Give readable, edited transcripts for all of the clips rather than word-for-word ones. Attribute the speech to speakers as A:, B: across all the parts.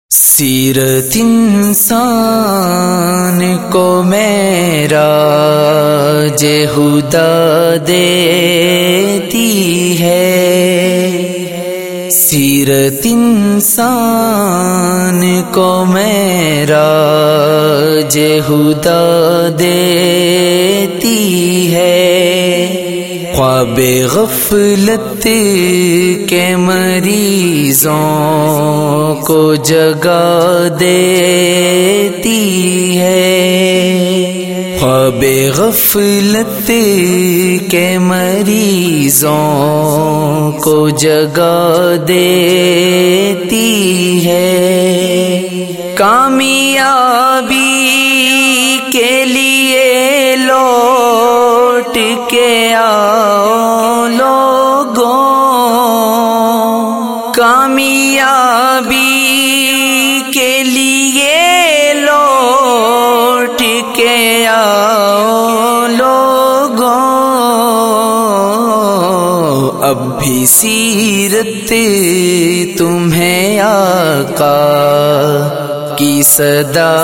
A: سیرت انسان کو معراج ہدا دیتی ہے، سیرت انسان کو معراج ہدا دیتی ہے، خواب غفلت کے مریضوں کو جگا دیتی ہے، خواب غفلت کے مریضوں کو جگا دیتی ہے، کامیابی کے لیے لوٹ کے آؤ لوگوں، کامیابی کے لیے لوٹ کے آؤ لوگوں، اب بھی سیرت تمہیں آقا کی صدا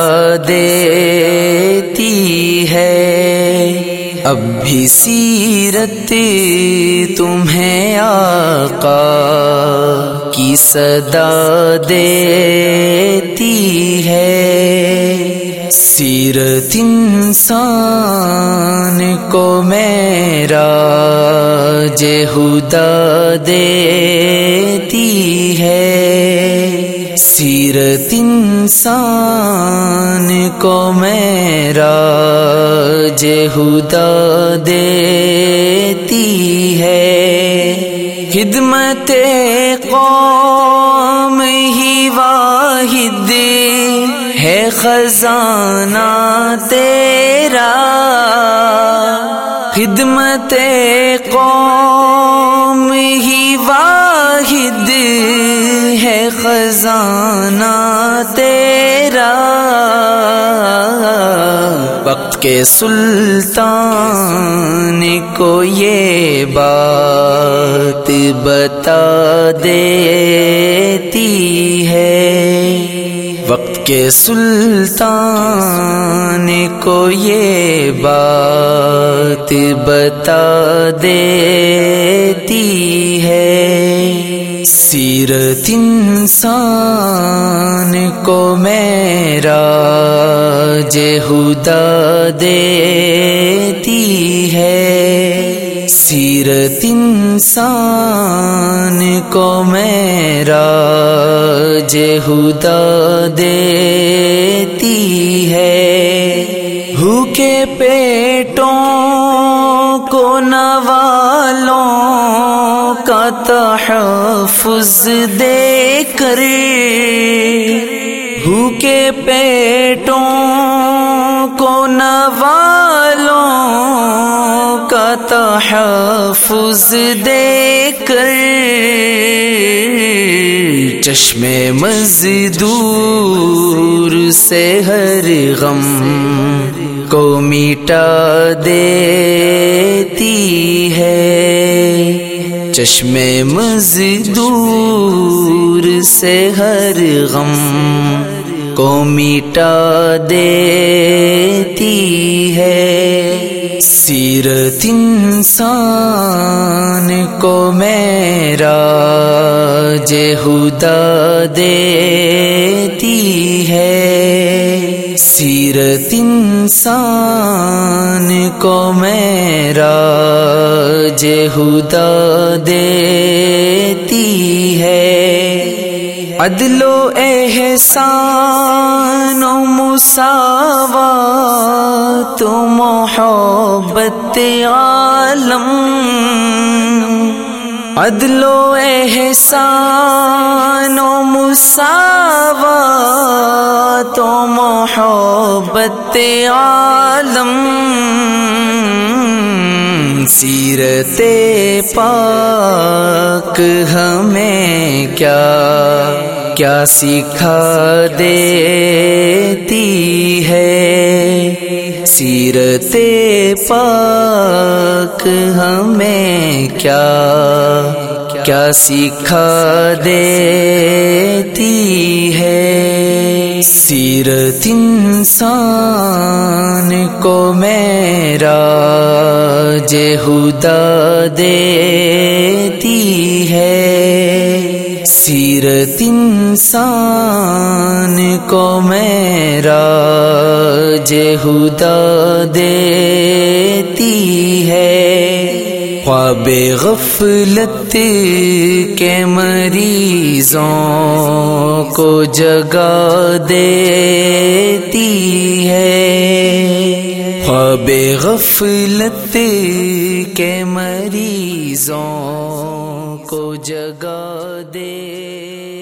A: دیتی ہے، اب بھی سیرت تمہیں آقا کی صدا دیتی ہے، سیرت انسان کو معراج ہدا دیتی ہے، سیرت انسان کو معراج ہدا دیتی ہے، خدمت قوم ہی واحد ہے خزانہ تیرا، خدمت قوم ہی واحد ہے خزانہ تیرا، وقت کے سلطان کو یہ بات بتا دیتی ہے، وقت کے سلطان کو یہ بات بتا دیتی ہے، سیرت انسان کو معراج ہدا دیتی ہے، سیرت انسان کو معراج ہدا دیتی ہے، بھوکے پیٹوں کو نوالوں کا تحفظ دے کر، بھوکے پیٹوں کو نوالوں کا تحفظ دے کر، چشم مزدور سے ہر غم کو مٹا دیتی ہے، چشم مزدور سے ہر غم کو مٹا دیتی ہے، سیرت انسان کو معراج ہدا دیتی ہے، سیرت انسان کو معراج ہدا دیتی ہے، عدل و احسان و مساوات و محبت عالم، عدل و احسان و مساوات و محبت عالم، سیرت پاک ہمیں کیا سکھا دیتی ہے، سیرت پاک ہمیں کیا سکھا دیتی ہے۔ سیرت انسان کو معراج خدا دیتی ہے، سیرت انسان کو معراج خدا دیتی ہے، خواب غفلت کے مریضوں کو جگا دیتی ہے، خواب غفلت کے مریضوں کو جگا دیتی ہے۔